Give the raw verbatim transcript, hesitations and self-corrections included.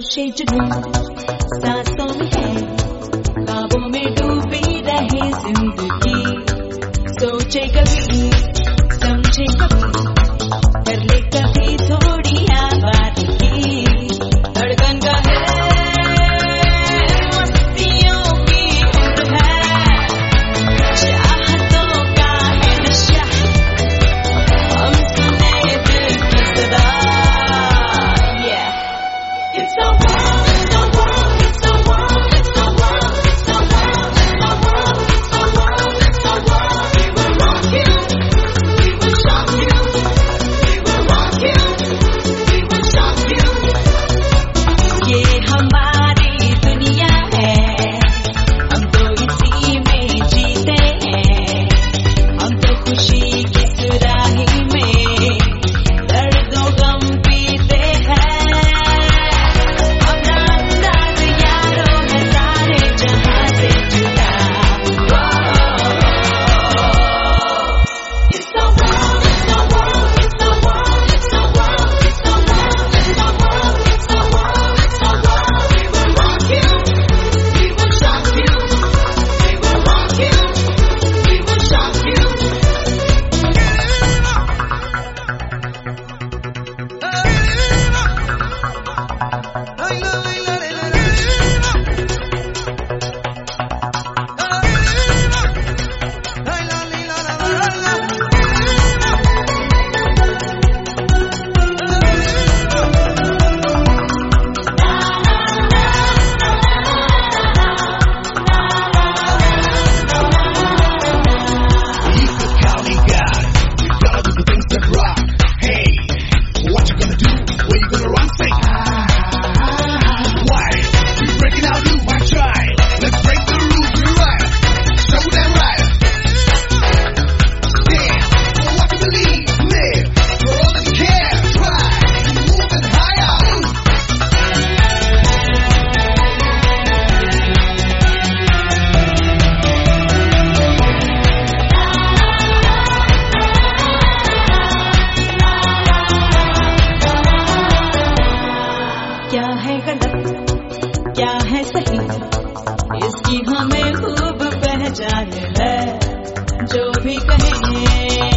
जोशे जुनून सांसों में है, ख्वाबों में डूबी रहे जिंदगी। सोचे कभी समझे कभी, कर ले कभी थोड़ी आबाद की। धड़कन का है मस्तियों की उम्र है, चाहतों का है नशा, हम सुने दिल की सदा। It's a world, it's a world, it's a world, it's a world, it's a world, it's a world, it's a world, it's a world. We will rock you, we will shock you, we will rock you, we will shock you. ये हमारी दुनिया है, हम तो इसी में जीते हैं, हम तो खुशी की सुराही में दर्दों गम पीते हैं। क्या है गलत क्या है सही, इसकी हमें खूब पहचान है। जो भी कहें